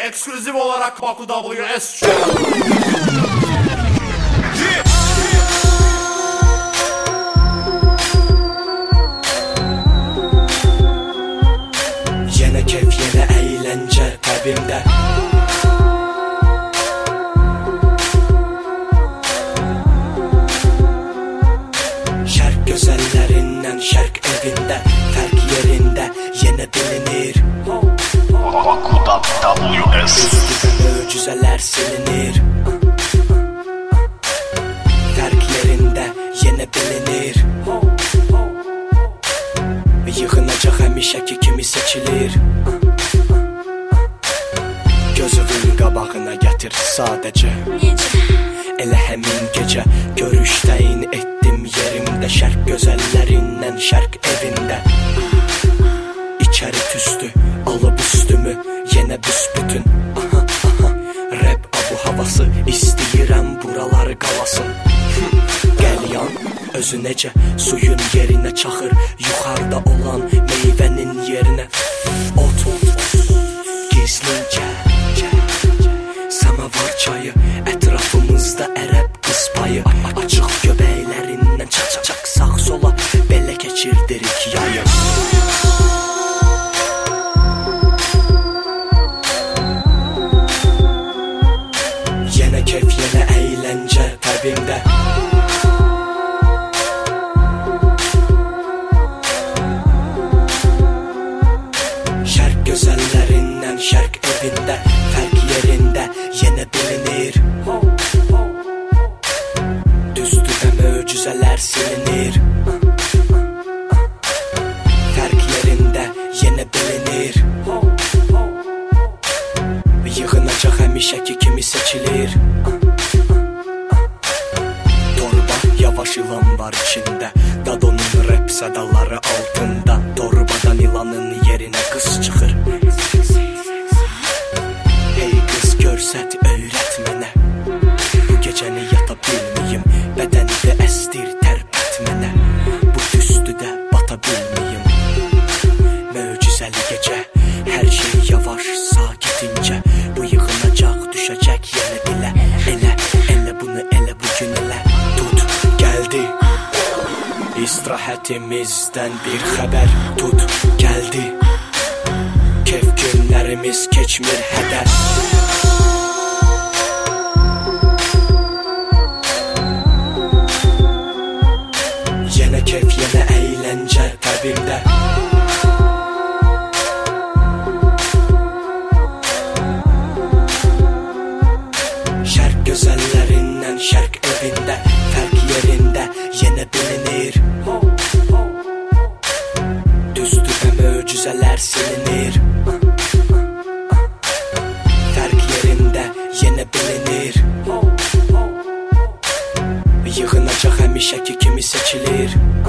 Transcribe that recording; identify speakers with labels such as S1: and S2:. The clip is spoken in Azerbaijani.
S1: ekskluziv olarak Baku WS.
S2: Yine keyif, yine eğlence təbimdə. Şərq gözəllərindən şərq evində, fərq yerində yenə bilinir.
S3: Baku WS.
S2: Möcüzələr silinir. Fərq yerində yenə bilinir. Yığınacaq həmişəki kimi seçilir. Gözümün qabağına gətir sadəcə. Elə həmin gecə görüşdəyin etdim yerimdə. Şərq gözəllərindən şərq evində. İçəri tüstü, alıb üstümü, yenə büsbütün. Rap abu havası, istəyirəm buraları qalasın. Qəlyan özü necə suyun yerinə çaxır, yuxarıda olan meyvənin yerinə. Ot, gizlincə samavar çayı, ətrafımızda ərəb qız payı. Açıq göbəklərindən çaq-çaq sağ sola belə keçirdirik yayı. Yenə keyif, yenə əğləncə təbimdə. Şərq gözəllərindən şərq evində, fərq yerində yenə bilinir. Düzdür və möcüzələr silinir. Fərq yerində yenə bilinir. Yığınacaq həmişəki kimi seçilir. Torba yavaş ilan var içində, Dadonun rap sədaları altında. Torbadan ilanın yerinə qız çıxır. Hey qız görsət öyrət mənə, bu gecəni yata bilməyim. Bədəndə əstir tərpət mənə, bu düstüdə bata bilməyim. Möcüzəli gecə, hər şey yavaş sakitincə. Bu yığınacaq düşəcək yenə bilə. Elə bunu elə bugün elə. Tut gəldi istirahətimizdən bir xəbər. Tut gəldi, keyf günlərimiz keçmir hədər. Yenə keyif, yenə əğləncə təbimdə. Şərq gözəllərindən şərq evində, fərq yerində yenə bilinir. Düzdür və möcüzələr silinir. Fərq yerində yenə bilinir. Yığınacaq həmişəki kimi seçilir.